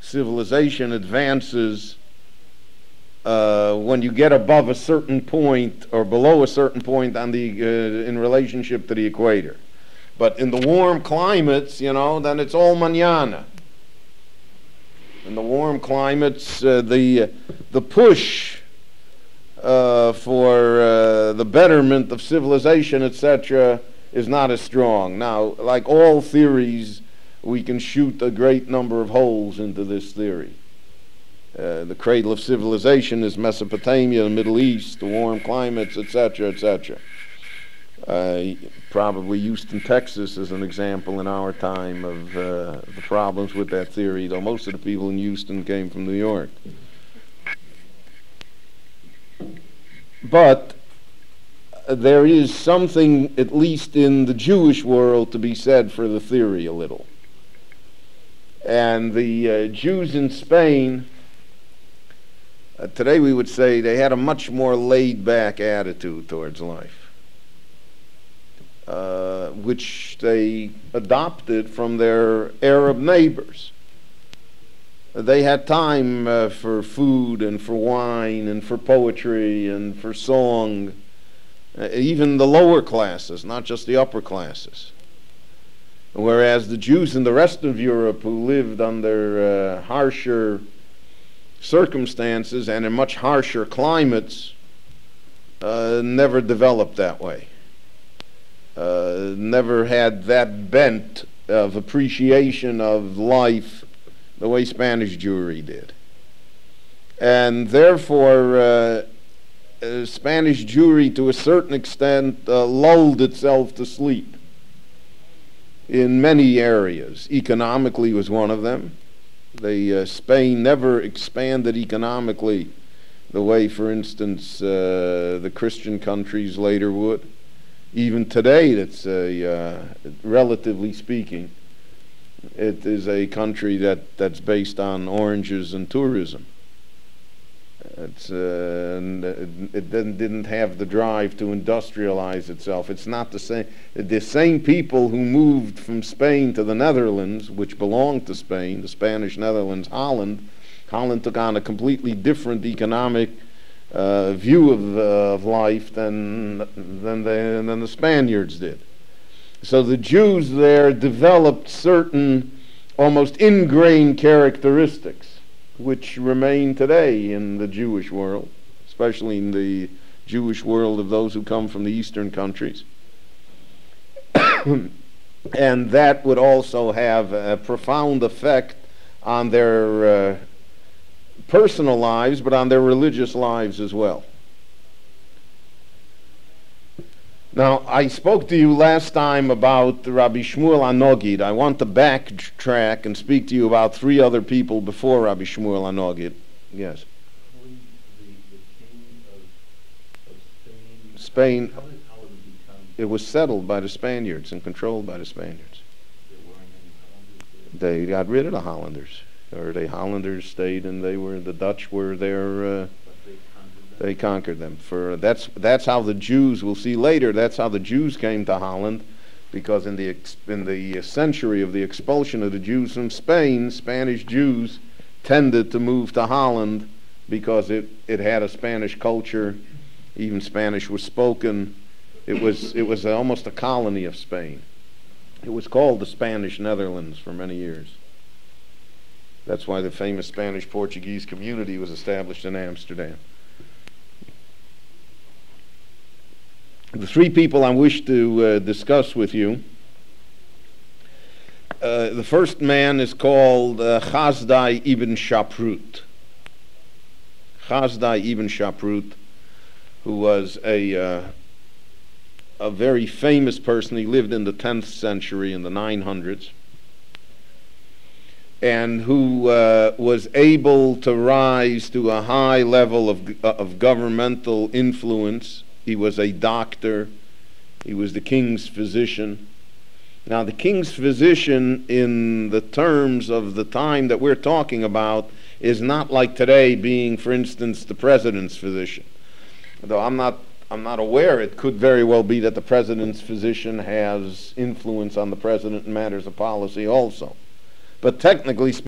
civilization advances when you get above a certain point or below a certain point on the in relationship to the equator. But in the warm climates, then it's all mañana. In the warm climates, the push for the betterment of civilization, etc., is not as strong. Now, like all theories, we can shoot a great number of holes into this theory. The cradle of civilization is Mesopotamia, the Middle East, the warm climates, etc., etc. Probably Houston, Texas is an example in our time of the problems with that theory, though most of the people in Houston came from New York. But there is something, at least in the Jewish world, to be said for the theory a little. And the Jews in Spain, today we would say they had a much more laid-back attitude towards life, which they adopted from their Arab neighbors. They had time for food and for wine and for poetry and for song, even the lower classes, not just the upper classes. Whereas the Jews in the rest of Europe, who lived under harsher circumstances and in much harsher climates, never developed that way. Never had that bent of appreciation of life the way Spanish Jewry did. And therefore, Spanish Jewry, to a certain extent, lulled itself to sleep in many areas. Economically was one of them. Spain never expanded economically the way, for instance, the Christian countries later would. Even today, that's relatively speaking, it is a country that's based on oranges and tourism. It didn't have the drive to industrialize itself. It's not the same. The same people who moved from Spain to the Netherlands, which belonged to Spain, the Spanish Netherlands, Holland took on a completely different economic view of life than the Spaniards did. So the Jews there developed certain almost ingrained characteristics which remain today in the Jewish world, especially in the Jewish world of those who come from the Eastern countries. And that would also have a profound effect on their personal lives, but on their religious lives as well. Now, I spoke to you last time about Rabbi Shmuel HaNogid. I want to backtrack and speak to you about three other people before Rabbi Shmuel HaNogid. Yes? The king of Spain. How did it become? It was settled by the Spaniards and controlled by the Spaniards. There weren't any Hollanders there? They got rid of the Hollanders. Or the Hollanders stayed, and the Dutch were there. They conquered them. That's how the Jews, we'll see later, that's how the Jews came to Holland, because in the century of the expulsion of the Jews from Spain, Spanish Jews tended to move to Holland because it had a Spanish culture. Even Spanish was spoken. It was almost a colony of Spain. It was called the Spanish Netherlands for many years. That's why the famous Spanish-Portuguese community was established in Amsterdam. The three people I wish to discuss with you, the first man is called Chazdai ibn Shaprut. Chazdai ibn Shaprut, who was a very famous person. He lived in the 10th century, in the 900s, and who was able to rise to a high level of governmental influence. He was a doctor. He was the king's physician. Now, the king's physician, in the terms of the time that we're talking about, is not like today being, for instance, the president's physician. Though I'm not aware, it could very well be that the president's physician has influence on the president in matters of policy also. But technically speaking,